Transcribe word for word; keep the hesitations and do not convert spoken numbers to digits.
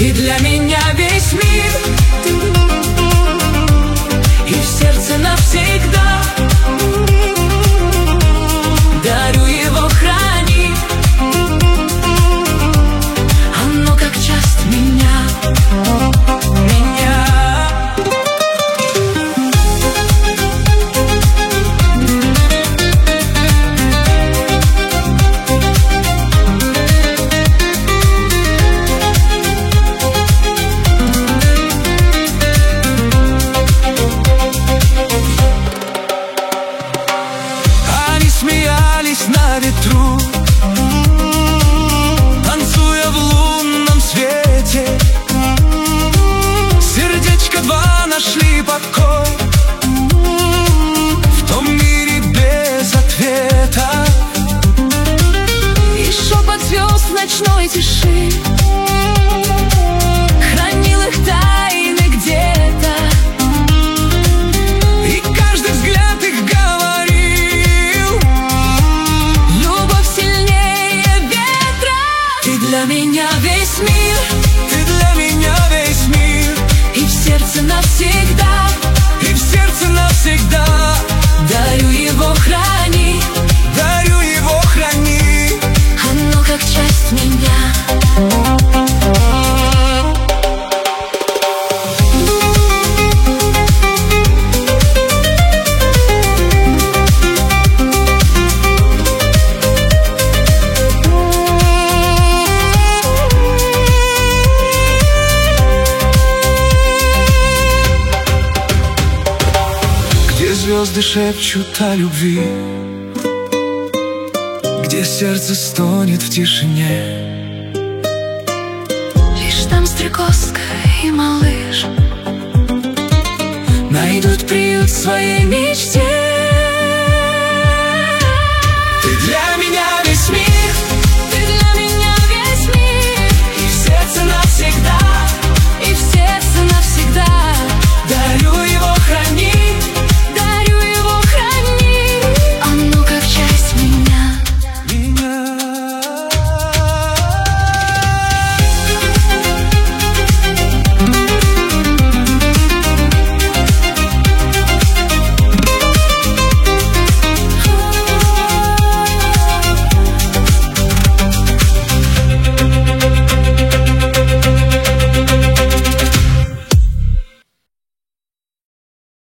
Ты для меня весь мир, и в сердце навсегда. Дарю его, храни, оно как часть меня, меня. Смеялись на ветру, танцуя в лунном свете. Сердечко два нашли покой в том мире без ответа. И шепот звезд в ночной тиши хранил их тайны где-то. И каждый взгляд их говорил: для меня весь мир, ты для меня весь мир, и в сердце навсегда, и в сердце навсегда. Дарю его, храни, дарю его, храни, оно как часть меня. Звезды шепчут о любви, где сердце стонет в тишине. Лишь там стрекозка и малыш найдут приют в своей мечте.